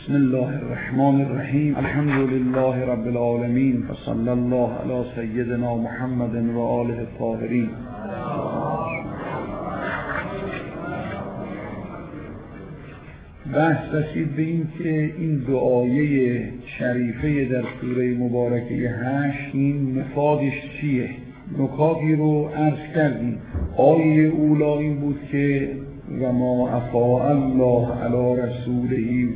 بسم الله الرحمن الرحیم. الحمد لله رب العالمین و صلی الله علی سیدنا محمد و آله الطاهرین. بحث رسید به این که این دو آیه شریفه در سوره مبارکه 8 این مفادش چیه؟ نکاتی رو عرض کردیم. آیه اولا این بود که و ما افاء الله علی رسوله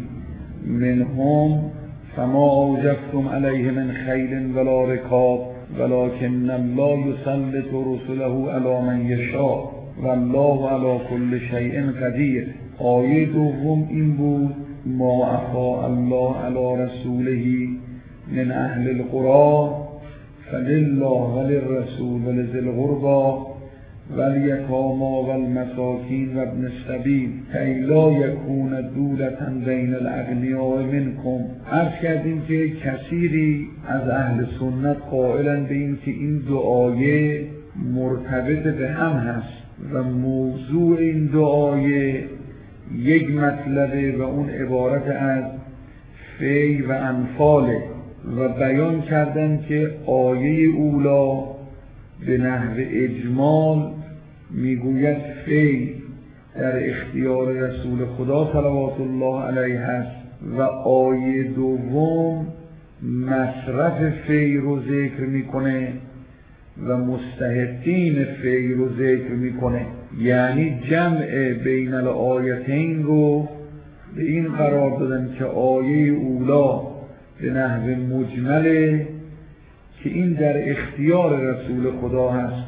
منهم فما اوجفتم علیه من خیل ولا رکاب ولکن الله یسلط رسله علی من یشاء والله علی کل شیء قدیر. آیه دوم این بود ما افاء الله علی رسوله من اهل القرى فلله وللرسول ولذی القربى والیتامی والمساکین وابن السبیل کی لا یکون دولة بین الاغنیاء منکم. عرض کردیم که کثیری از اهل سنت قائلن به این که این دو آیه مرتبط به هم هست و موضوع این دو آیه یک مطلبه و اون عبارت از فی و انفاله و بیان کردن که آیه اولا به نحو اجمال میگوید فی در اختیار رسول خدا صلوات الله علیه است و آیه دوم مصرف فی رو ذکر میکنه و مستحقین فی رو ذکر میکنه. یعنی جمع بین الآیتین رو به این قرار دادن که آیه اولا به نحو مجمله که این در اختیار رسول خدا هست،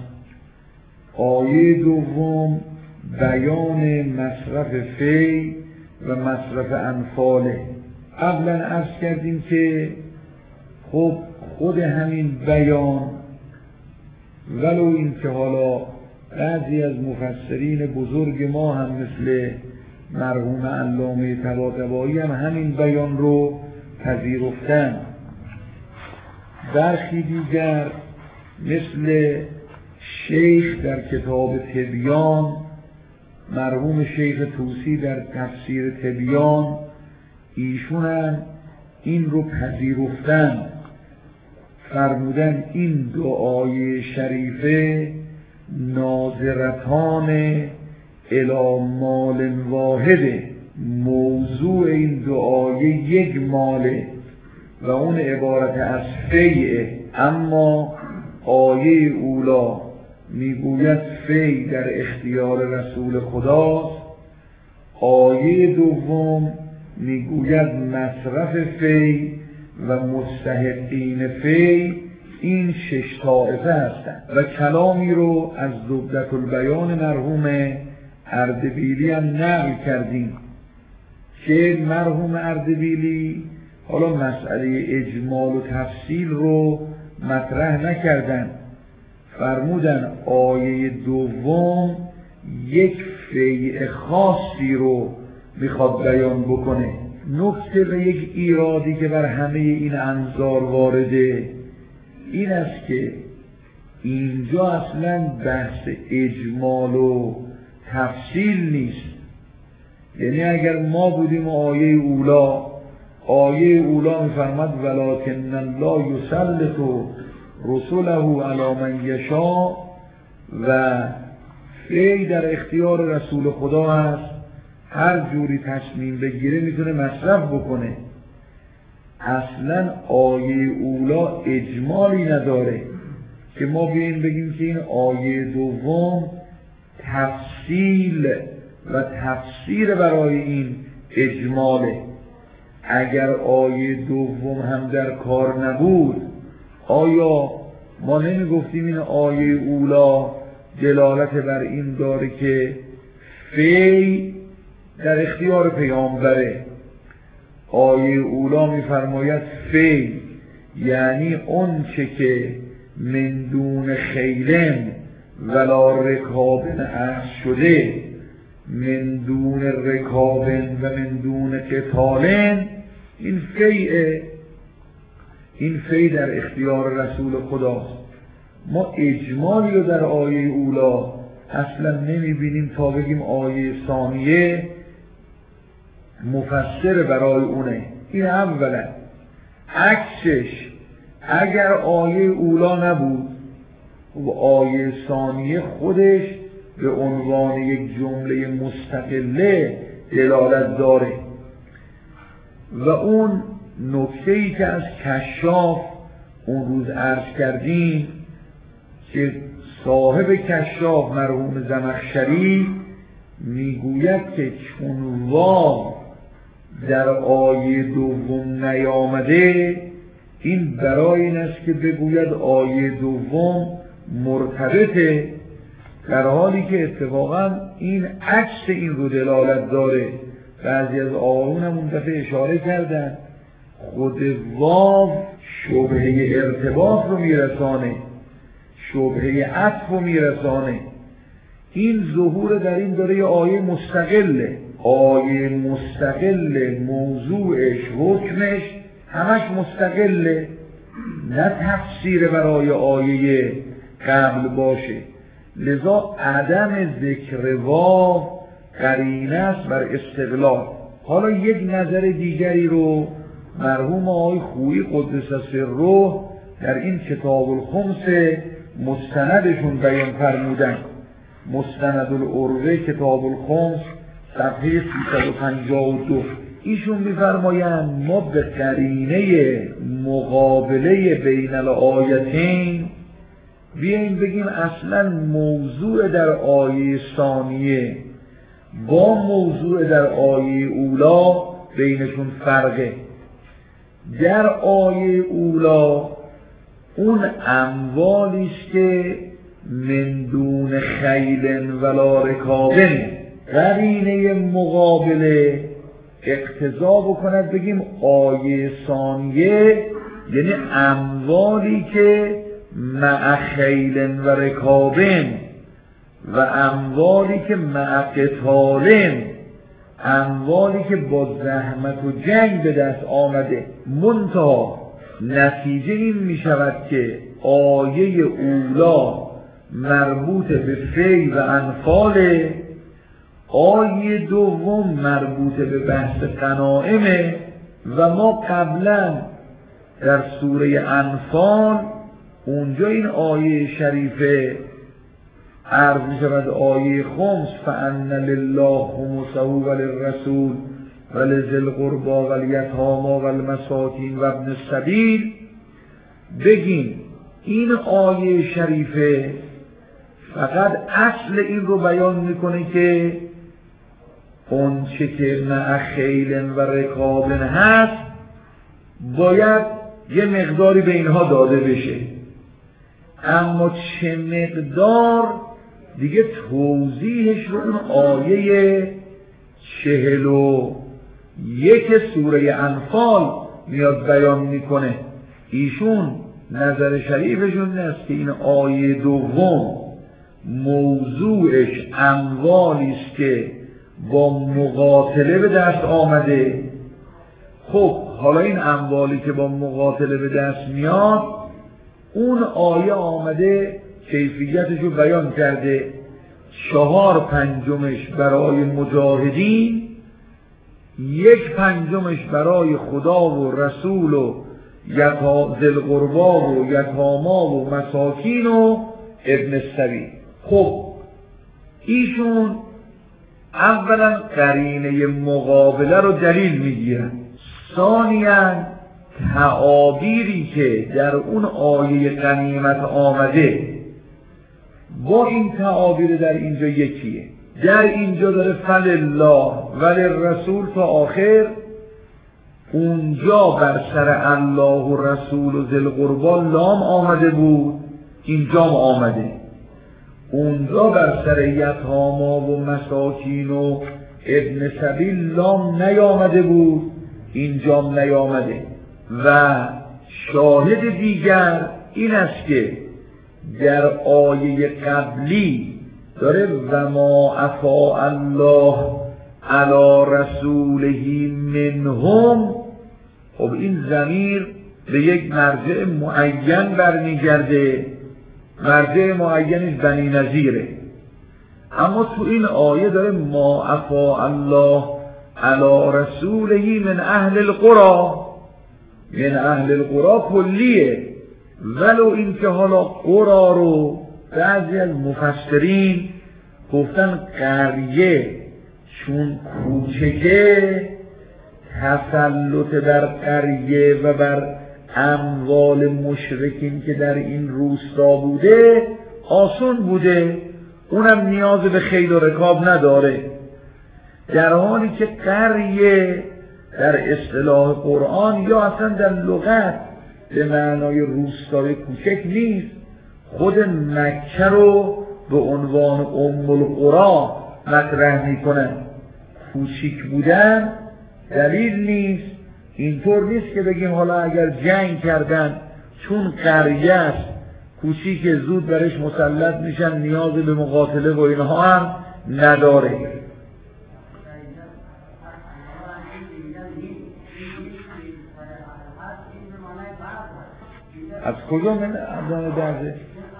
آیه دوم بیان مصرف فی و مصرف انفاله. قبلا عرض کردیم که خب خود همین بیان ولو این که حالا بعضی از مفسرین بزرگ ما هم مثل مرحوم علامه طباطبایی هم همین بیان رو پذیرفتن، برخی دیگر مثل شیخ در کتاب تبیان، مرحوم شیخ طوسی در تفسیر تبیان، ایشون هم این رو پذیرفتن، فرمودن این دو آیه شریفه ناظرتان الی مال واحده. موضوع این دو آیه یک ماله و اون عبارت از فیعه، اما آیه اولا میگوید فی در اختیار رسول خداست، آیه دوم میگوید مصرف فی و مستحقین فی این 6 طائفه هستند. و کلامی رو از زبدة البیان مرحوم اردبیلی هم نقل کردیم که مرحوم اردبیلی حالا مسئله اجمال و تفصیل رو مطرح نکردن، فرمودن آیه دوم یک فیع خاصی رو میخواد بیان بکنه. نکته و یک ایرادی که بر همه این انظار وارده این است که اینجا اصلا بحث اجمال و تفصیل نیست. یعنی اگر ما بودیم آیه اولا میفرماد ولکن الله یسلط رسله علی من یشاء و فی در اختیار رسول خدا هست، هر جوری تصمیم بگیره میتونه مصرف بکنه. اصلا آیه اولا اجمالی نداره که ما بیاییم بگیم که این آیه دوم تفصیل و تفسیر برای این اجماله. اگر آیه دوم هم در کار نبود آیا ما نمی گفتیم این آیه اولا دلالت بر این داره که فی در اختیار پیامبره؟ آیه اولا می فرماید فی یعنی اون چه که من دون خیلن ولا رکابن اخذ شده، من دون رکابن و من دون قتالن، این فی در اختیار رسول خداست. ما اجمالی رو در آیه اولا اصلا نمی بینیم تا بگیم آیه ثانیه مفسر برای اونه. این اولا. عکسش اگر آیه اولا نبود و آیه ثانیه خودش به عنوان یک جمله مستقله دلالت داره و اون نکته‌ای که از کشاف اون روز عرض کردیم که صاحب کشاف مرحوم زمخشری میگوید که چون واو در آیه دوم نیامده این برای این است که بگوید آیه دوم مرتبطه، در حالی که اتفاقا این عکس این رو دلالت داره. بعضی از آقایون هم اون دفعه اشاره کردن خود واو شبهه ارتباط رو میرسانه، شبهه عطف رو میرسانه. این ظهور در این داره یه آیه مستقله، آیه مستقله، موضوعش حکمش همش مستقله، نه تفسیر برای آیه قبل باشه. لذا عدم ذکر واو قرینه است بر استقلال. حالا یک نظر دیگری رو مرحوم آقای خویی قدس سره در این کتاب الخمس مستندشون بیان فرمودن. مستند العروه کتاب الخمس صفحه 352 ایشون می‌فرمایند ما به قرینه مقابله بین الآیتین بیاییم بگیم اصلا موضوع در آیه ثانیه با موضوع در آیه اولا بینشون فرقه. در آیه اولا اون اموالی است که من دون خیل ولا رکابن، قرینه مقابله اقتضا بکند بگیم آیه ثانیه یعنی اموالی که مع خیل و رکابن و اموالی که مع قتالن، اموالی که با زحمت و جنگ به دست آمده. منتها نتیجه این می شود که آیه اولا مربوط به فی و انفال، آیه دوم مربوط به بحث غنائمه و ما قبلا در سوره انفال اونجا این آیه شریفه عرض می شود آیه خمس فأن لله خمسه وللرسول ولذی القربى والیتامی والمساکین و ابن السبیل، بگیم این آیه شریفه فقط اصل این رو بیان میکنه که اون چه که مع خیل و رکابن هست باید یه مقداری به اینها داده بشه، اما چه مقدار دیگه توضیحش رو اون آیه 41 سوره انفال میاد بیان میکنه. ایشون نظر شریفشون است که این آیه دوم موضوعش اموالی است که با مقاتله به دست آمده. خب حالا این اموالی که با مقاتله به دست میاد اون آیه آمده کیفیتش رو بیان کرده، 4/5 برای مجاهدین، 1/5 برای خدا و رسول و ذی القربی و یتاما و مساکین و ابن السبیل. خب ایشون اولا قرینه مقابله رو دلیل میگیرن، ثانیاً تعابیری که در اون آیه غنیمت آمده با این تعابیر در اینجا یکیه. در اینجا داره فلله وللرسول تا آخر، اونجا بر سر الله و رسول و ذی القربی لام آمده بود، اینجا آمده. اونجا بر سر یتاما و مساکین و ابن سبیل لام نیامده بود، اینجا نیامده. و شاهد دیگر این است که در آیه قبلی داره و ما افاء الله علی رسوله منهم. خب این ضمیر به یک مرجع معین برمیگرده، مرجع معینش بنی نظیره، اما تو این آیه داره ما افاء الله علی رسوله من اهل القرى. من اهل القرى کلیه، ولو این که حالا قرى رو بعضی از مفسرین گفتن قریه، چون کوچکه تسلط بر قریه و بر اموال مشرکین که در این روستا بوده آسون بوده، اونم نیاز به خیل و رکاب نداره، در حالی که قریه در اصطلاح قرآن یا اصلا در لغت به معنای روستای کوچک نیست. خود مکه رو به عنوان ام القری مطرح میکنن. کوچیک بودن دلیل نیست. اینطور نیست که بگیم حالا اگر جنگ کردن چون قریه است کوچیک زود برش مسلط میشن نیاز به مقاتله و اینها هم نداره. از کجا من ادامه درده؟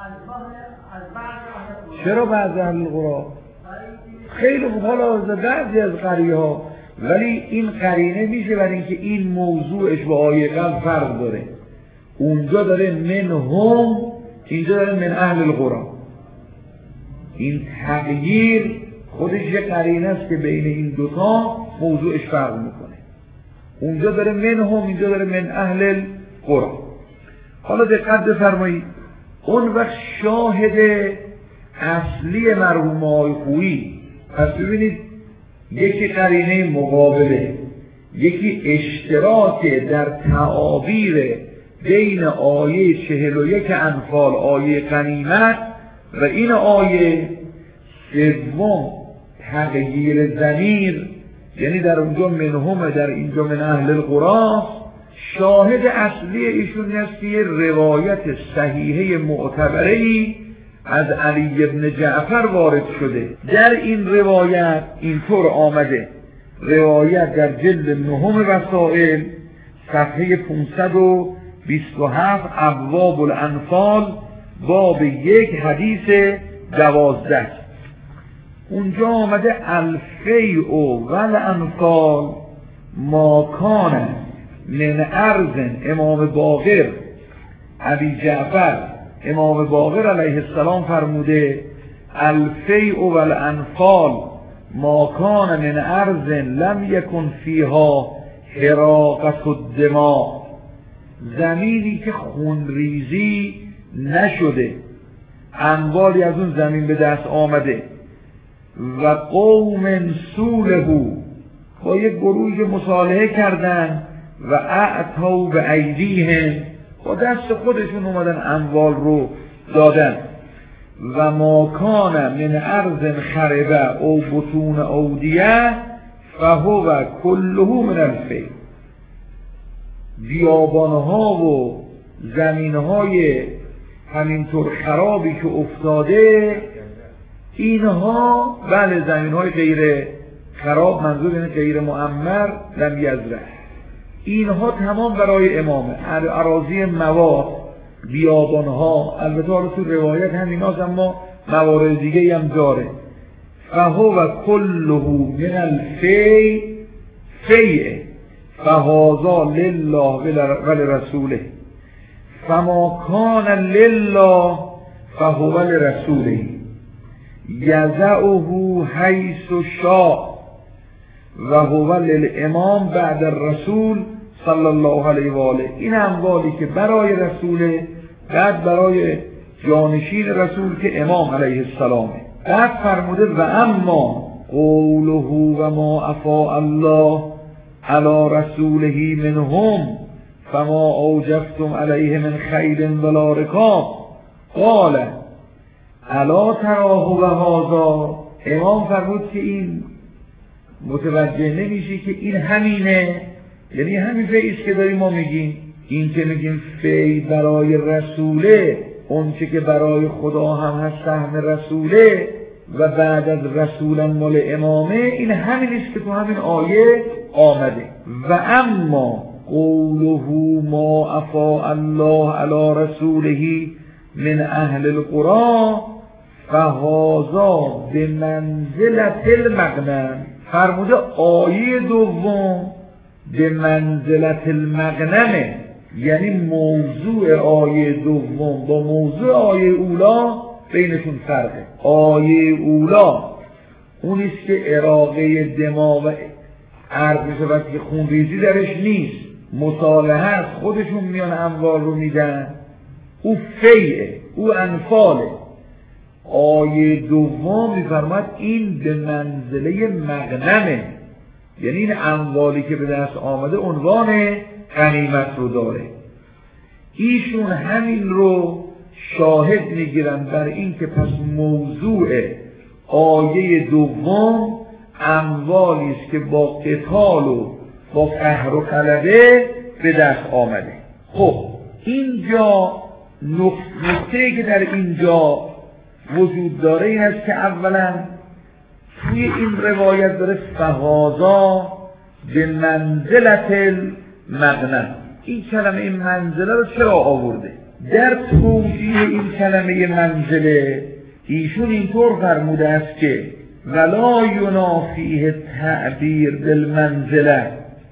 چرا بعض اهل القرى؟ خیلی خوب، حالا بعضی از قریه ها، ولی این قرینه میشه برای اینکه این موضوعش با آیه قبل فرق داره. اونجا داره منهم، اینجا داره من اهل القرى. این تغییر خودش یه قرینه است که بین این دوتا موضوعش فرق میکنه. اونجا داره منهم، اینجا داره من اهل القرى. حالا دقت بفرمایید، اون وقت شاهد اصلی مرحوم آقای خویی، پس ببینید یکی قرینه مقابله، یکی اشتراک در تعابیر بین آیه 41 انفال آیه غنیمت و این آیه. سوم تغییر ضمیر، یعنی در اونجا منهم در اینجا من اهل القرى. شاهد اصلی ایشون هست یه روایت صحیحه معتبره‌ای از علی ابن جعفر وارد شده. در این روایت اینطور آمده، روایت در جلد 9 وسائل صفحه 527 ابواب الانفال باب 1 حدیث 12. اونجا آمده الفیء و الانفال ما کان من ارض. امام باقر ابی جعفر امام باقر علیه السلام فرموده الفیء و الانفال ما کان من ارض لم یکن فیها حراقة الدماء. زمینی که خونریزی نشده، اموالی از اون زمین به دست آمده. و قوم سولهو، با یک گروه مصالحه کردن و اعطوا به ایدیهم، با دست خودشون اومدن اموال رو دادن. و ما کان من ارض خربه او بطون اودیه فهو کله من الفیء. بیابانها و زمینهای همینطور خرابی که افتاده، اینها بله زمینهای غیر خراب، منظور اینه غیر معمر لم یزرع، اینها تمام برای امامه. اراضی مواد، بیابانها، البته حالا تو روایت هم ایناست اما موارد دیگه هم داره. فهو کله من الفیء فیء فهذا لله ولرسوله فما کان لله فهو لرسوله یضعه حیث شاء و هو للامام بعد الرسول صلی الله علیه و آله. این اموالی که برای رسوله، بعد برای جانشین رسول که امام علیه السلامه. بعد فرموده و اما قوله و ما افاء الله علی رسوله منهم فما اوجفتم علیه من خیل ولا رکاب قال الا تراه و هذا. امام فرمود که این متوجه نمیشی که این همینه، یعنی همین فیض که داریم ما میگیم. این که میگیم فیض برای رسوله، اون چه که برای خدا هم هست سهم رسوله و بعد از رسولم مال امامه، این همینیست که تو همین آیه آمده. و اما قوله ما افاء الله علی رسوله من اهل القرى فهذا بمنزلة المغنم فرموده آیه دوم به منزلت المغنمه، یعنی موضوع آیه دوم با موضوع آیه اولا بینشون فرقه. آیه اولا اونیست که اراقه دماغ عرض میشه وقتی که خونریزی درش نیست، مصالحه است، خودشون میان اموال رو میدن، او فیعه، او انفاله. آیه دوم میفرماد این به منزله مغنمه، یعنی این اموالی که به دست آمده عنوان غنیمت رو داره. ایشون همین رو شاهد میگیرن بر این که پس موضوع آیه دوم اموالی است که با قتال و با قهر و غلبه به دست آمده. خب اینجا نکته‌ای که در اینجا وجود داره این است که اولا توی این روایت داره فهازا به منزلت المغنم. این کلمه این منزله رو چرا آورده؟ در توجیه این کلمه منزله ایشون اینطور فرموده است که ولا ینافیه تعبیر بالمنزله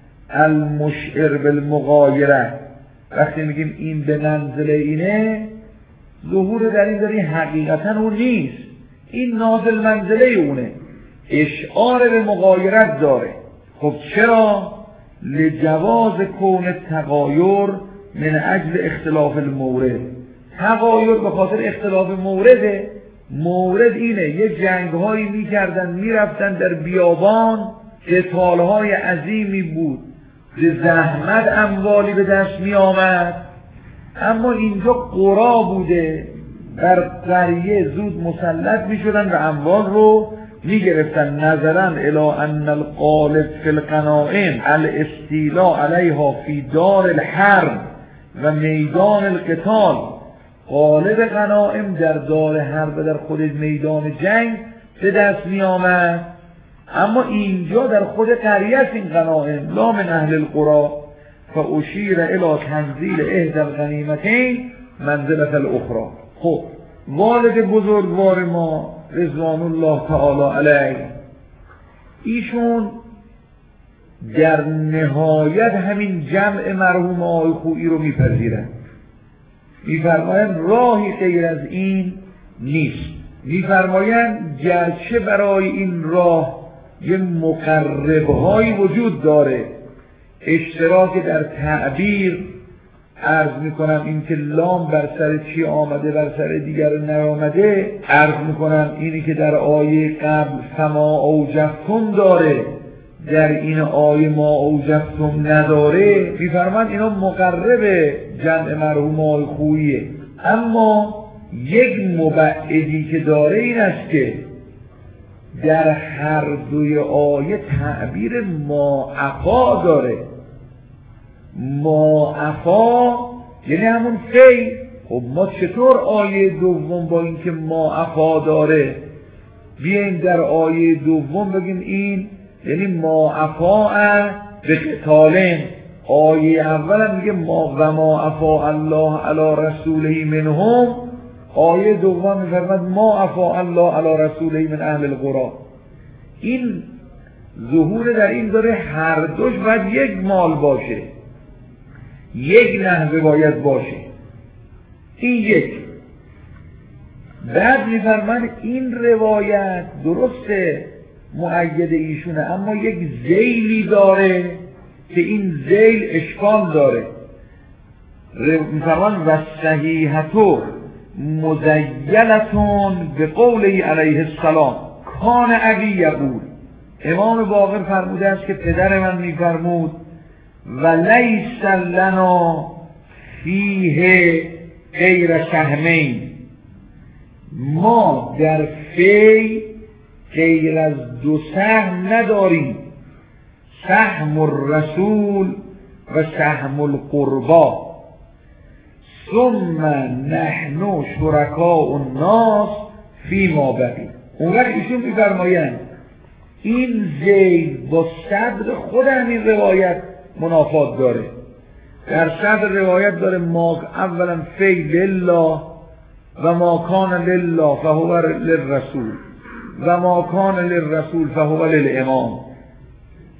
المشعر بالمغایره. وقتی میگیم این به منزله اینه، ظهور در این داری حقیقتا اون نیست، این نازل منزله اونه، اشعار به مغایرت داره. خب چرا؟ لجواز کون تغایر من اجل اختلاف المورد. تغایر به خاطر اختلاف مورده. مورد اینه یه جنگ هایی می کردن، می رفتن در بیابان، قتال های عظیمی بود، به زحمت اموالی به دست می آمد. اما اینجا قرا بوده، بر قریه زود مسلط می شدن و اموال رو می گرفتن. نظرا الی ان الغالب فی الغنائم الاستیلاء علیها فی دار الحرب و میدان القتال. غالب غنائم در دار حرب، در خود میدان جنگ به دست می آمد، اما اینجا در خود قریه است این غنائم، لا من اهل القرى. فاشیر الی تنزیل احدی الغنیمتین منزلة الاخرى. خب والد بزرگوار ما رضوان الله تعالی علیه، ایشون در نهایت همین جمع مرحوم آقای خویی رو میپذیرن، میفرمایند راهی غیر از این نیست. میفرمایند گرچه برای این راه یه مقربهایی وجود داره، اشتراک در تعبیر، عرض میکنم این که لام بر سر چی آمده بر سر دیگر نیامده، عرض میکنم اینی که در آیه قبل فما اوجفتم داره، در این آیه ما اوجفتم نداره. میفرمایند اینا مقرب جمع مرحوم آقای خوییه، اما یک مبعدی که داره این است که در هر دوی آیه تعبیر معفا داره. معفا یعنی همون فی. خب ما چطور آیه دوم با اینکه معفا داره بیاییم در آیه دوم بگیم این یعنی معفا به قتالین؟ آیه اول هم میگه و معفا الله علی رسوله منهم، آیه دوم میفرماد معفا الله علی رسوله من اهل القرى. این ظهور در این داره هر دوش باید یک مال باشه، یک نحوه باید باشه، این یک. بعد میفرماد این روایت درسته مؤید ایشونه، اما یک ذیلی داره که این ذیل اشکال داره. میفرماد و صحیحتو مزیلتون به قوله علیه السلام کان ابی یقول. امام باقر فرموده است که پدر من میفرمود و لیس لنا فیه غیر سهمین، ما در فی غیر از دو سهم نداریم، سهم الرسول و سهم القربا، ثم نحن شرکاء الناس فی ما بقی. اون وقت ایشون میفرمایند این ذیل با صدر خود همین روایت منافات داره. در صدر روایت داره ما اولا فی لله و ما کان لله فهو للرسول و ما کان للرسول فهو للامام.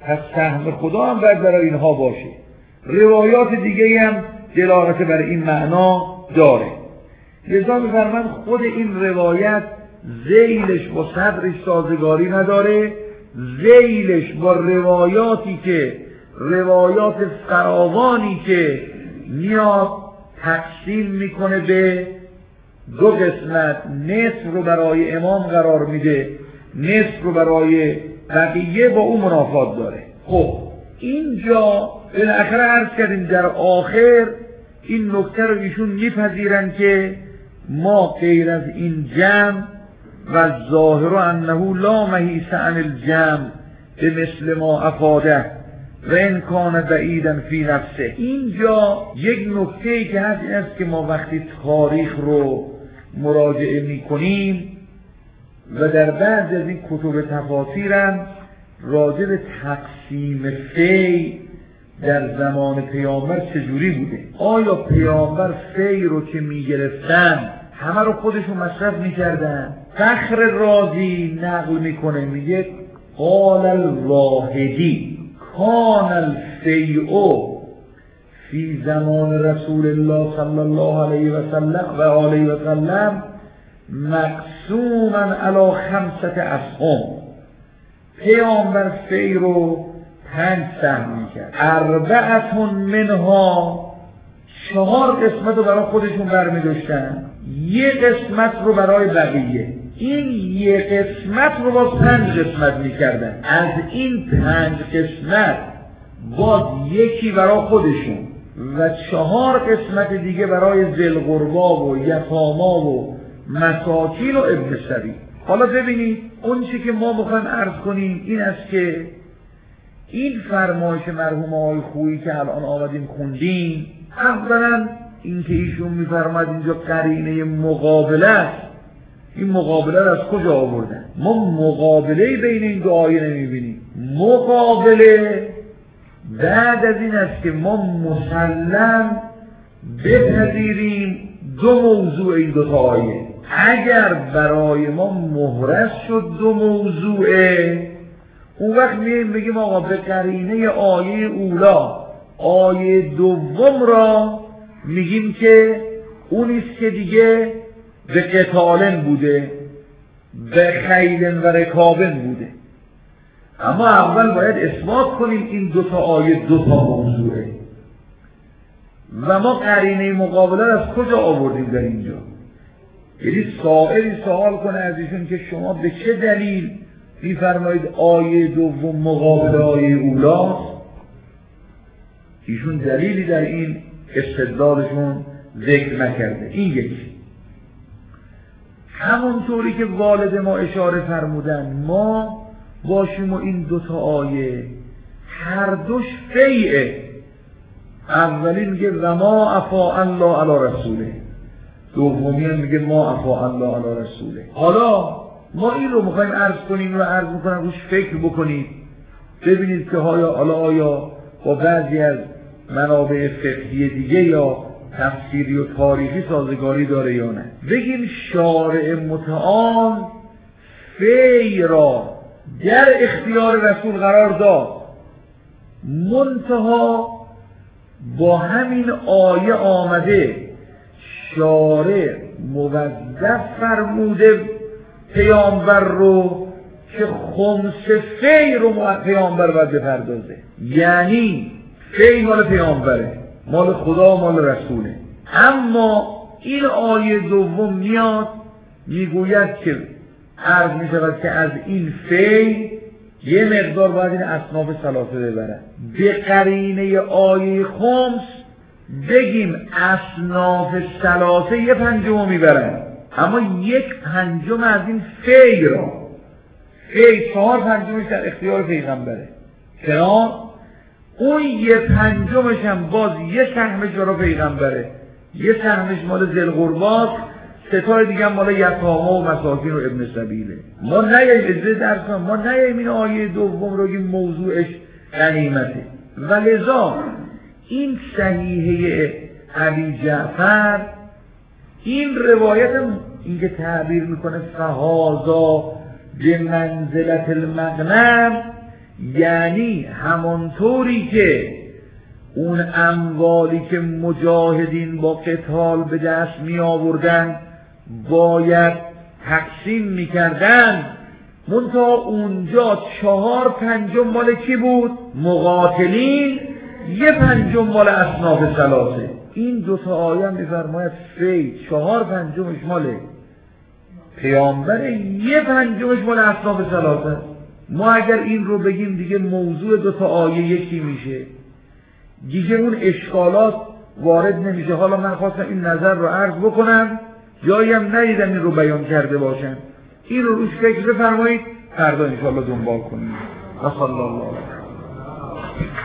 پس سهم خدا هم باید برای اینها باشه. روایات دیگه هم دلالت بر این معنا داره. لذا می‌فرمایند خود این روایت ذیلش با صدرش سازگاری نداره، ذیلش با روایاتی که روایات فراوانی که میاد تقسیم میکنه به دو قسمت، نصف رو برای امام قرار میده، نصف رو برای بقیه، با اون منافات داره. خب اینجا بالاخره عرض کردیم در آخر این نکته رو ایشون میپذیرن که ما غیر از این جمع و ظاهر انه لا محیص عن الجمع به مثل ما افاده و ان کان بعیدا فی نفسه. اینجا یک نکته‌ای که هست این است که ما وقتی تاریخ رو مراجعه میکنیم و در بعض از این کتب تفاسیر هم راجع به تقسیم فی در زمان پیامبر چجوری بوده. آیا پیامبر فی رو که میگرفتن همه رو خودشون مصرف میکردن؟ فخر رازی نقل میکنه، میگه قال الواحدی کان الفیء فی زمان رسول الله صلی الله علیه و سلم و آله و سلم مقسوما علی 5 اسهم. پیامبر فی رو 5 سهم میکرد، 4 منها 4 قسمت رو برای خودشون برمی‌داشتن، 1 قسمت رو برای بقیه. این 1 قسمت رو باز 5 قسمت میکردن. از این 5 قسمت باز 1 برای خودشون و 4 قسمت دیگه برای ذوالقربا و یتاما و مساکین و ابن السبیل. حالا ببینید اون چی که ما میخوایم عرض کنیم این است که این فرمایش مرحوم آقای خویی که الان آمدیم خوندیم، اولا این که ایشون میفرماد اینجا قرینه مقابله است، این مقابله رو از کجا آوردن؟ ما مقابله بین این دو آیه نمیبینیم. مقابله بعد از این است که ما مسلم بپذیریم دو موضوع این دو تا آیه. اگر برای ما محرز شد دو موضوعه، اون وقت میگیم بگیم آقا به قرینه آیه اولا آیه دوم را میگیم که اونیست که دیگه به قتالن بوده، به خیلن و رکابن بوده. اما اول باید اثبات کنیم این دو تا آیه دو تا موضوعه و ما قرینه مقابله از کجا آوردیم در اینجا. یعنی سائلی سوال کنه از ایشون که شما به چه دلیل میفرمایید آیه دوم مقابل آیه اولاست؟ ایشون دلیلی در این استدلالشون ذکر نکرده. این یکی. همونطوری که والد ما اشاره فرمودن ما باشیم و این دوتا آیه هر دوش فیعه. اولی میگه و ما افا الله علی رسوله، دومی میگه ما افا الله علی رسوله. حالا ما این رو میخوایم عرض کنیم و عرض میکنم روش فکر بکنید ببینید که آیا با بعضی از منابع فقهی دیگه یا تفسیری و تاریخی سازگاری داره یا نه. بگیم شارع متعال فی را در اختیار رسول قرار داد، منتها با همین آیه آمده شارع موظف فرموده پیامبر رو که خمس فی رو پیامبر باید بپردازه. یعنی فی مال پیامبره، مال خدا، مال رسوله. اما این آیه دوم میاد میگوید که عرض میشود که از این فی یه مقدار باید این اصناف ثلاثه ببرن. به قرینه آیه خمس بگیم اصناف ثلاثه 1/5 میبرن، اما 1/5 از این فی را، فی 4/5 در اختیار پیغمبره، چرا؟ اون 1/5 هم باز یه سهمش برای پیغمبره، یه سهمش مال ذوالقرباست، 3 دیگه هم مال یتاما و مساکین و ابن سبیله. ما نیاییم این آیه دوم رو که موضوعش غنیمته. و لذا این صحیحه ابی جعفر این روایت این که تعبیر میکنه فهازا به منزلت المغنم، یعنی همانطوری که اون اموالی که مجاهدین با قتال به دست می آوردن باید تقسیم می کردن، منتها اونجا 4/5 مال کی بود؟ مقاتلین، 1/5 مال اصناف ثلاثه. این دوتا آیه میفرماید فی 4/5 مال پیامبر، 1/5 مال اصناف ثلاثه. ما اگر این رو بگیم دیگه موضوع دوتا آیه یکی میشه، دیگه اون اشکالات وارد نمیشه. حالا من خواستم این نظر رو عرض بکنم، جایی هم ندیدم این رو بیان کرده باشم. این رو روش فکر بفرمایید، فردا انشاءالله دنبال کنید. و صلی الله علیه